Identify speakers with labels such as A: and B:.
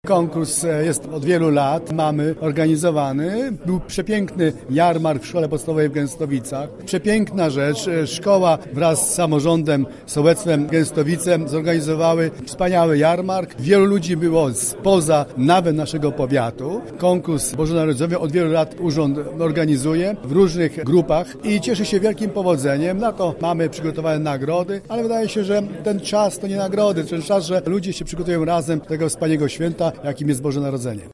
A: Konkurs jest od wielu lat, mamy organizowany. Był przepiękny jarmark w Szkole Podstawowej w Gęstowicach. Przepiękna rzecz. Szkoła wraz z samorządem, sołectwem Gęstowice zorganizowały wspaniały jarmark. Wielu ludzi było spoza nawet naszego powiatu. Konkurs bożonarodzeniowy od wielu lat urząd organizuje w różnych grupach i cieszy się wielkim powodzeniem. Na to mamy przygotowane nagrody, ale wydaje się, że ten czas to nie nagrody, ten czas, że ludzie się przygotują razem do tego wspaniałego święta, jakim jest Boże Narodzenie.